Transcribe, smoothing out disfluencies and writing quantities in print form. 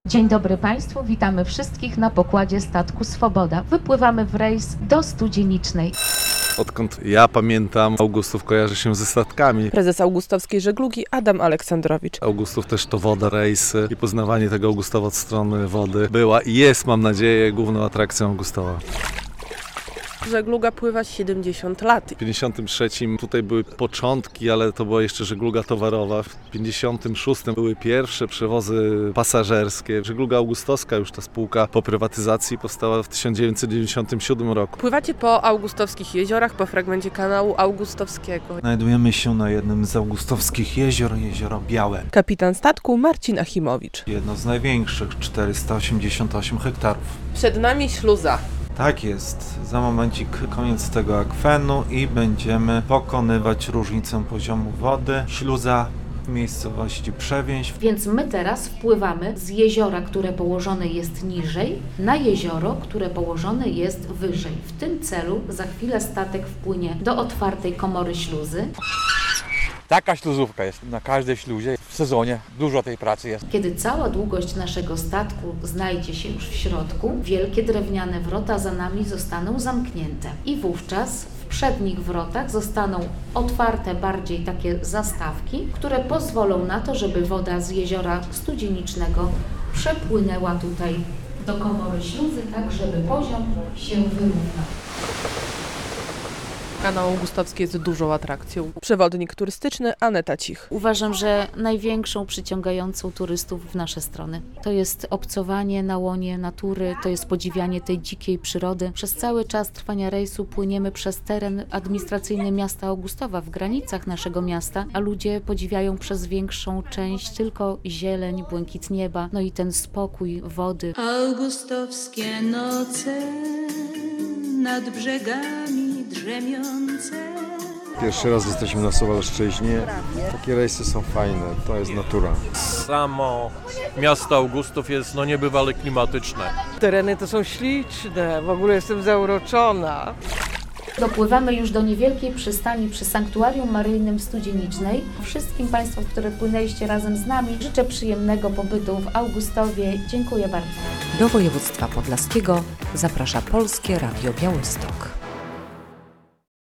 Dzień dobry Państwu, witamy wszystkich na pokładzie statku Swoboda. Wypływamy w rejs do Studzienicznej. Odkąd ja pamiętam, Augustów kojarzy się ze statkami. Prezes Augustowskiej Żeglugi Adam Aleksandrowicz. Augustów też to woda, rejsy i poznawanie tego Augustowa od strony wody była i jest, mam nadzieję, główną atrakcją Augustowa. Żegluga pływa 70 lat. W 53 tutaj były początki, ale to była jeszcze żegluga towarowa. W 56 były pierwsze przewozy pasażerskie. Żegluga Augustowska, już ta spółka po prywatyzacji, powstała w 1997 roku. Pływacie po augustowskich jeziorach, po fragmencie kanału Augustowskiego. Znajdujemy się na jednym z augustowskich jezior, jezioro Białe. Kapitan statku Marcin Achimowicz. Jedno z największych, 488 hektarów. Przed nami śluza. Tak jest, za momencik koniec tego akwenu i będziemy pokonywać różnicę poziomu wody. Śluza w miejscowości Przewięź. Więc my teraz wpływamy z jeziora, które położone jest niżej, na jezioro, które położone jest wyżej. W tym celu za chwilę statek wpłynie do otwartej komory śluzy. Taka śluzówka jest na każdej śluzie. W sezonie dużo tej pracy jest. Kiedy cała długość naszego statku znajdzie się już w środku, wielkie drewniane wrota za nami zostaną zamknięte. I wówczas w przednich wrotach zostaną otwarte bardziej takie zastawki, które pozwolą na to, żeby woda z jeziora Studzienicznego przepłynęła tutaj do komory śluzy, tak żeby poziom się wyrównał. Kanał Augustowski jest dużą atrakcją. Przewodnik turystyczny Aneta Cich. Uważam, że największą przyciągającą turystów w nasze strony. To jest obcowanie na łonie natury, to jest podziwianie tej dzikiej przyrody. Przez cały czas trwania rejsu płyniemy przez teren administracyjny miasta Augustowa, w granicach naszego miasta, a ludzie podziwiają przez większą część tylko zieleń, błękit nieba, no i ten spokój wody. Augustowskie noce nad brzegami drzemiące. Pierwszy raz jesteśmy na Suwalszczyźnie. Takie rejsy są fajne, to jest natura. Samo miasto Augustów jest niebywale klimatyczne. Tereny to są śliczne, w ogóle jestem zauroczona. Dopływamy już do niewielkiej przystani przy Sanktuarium Maryjnym Studzienicznej. Wszystkim Państwu, które płynęliście razem z nami, życzę przyjemnego pobytu w Augustowie. Dziękuję bardzo. Do województwa podlaskiego zaprasza Polskie Radio Białystok.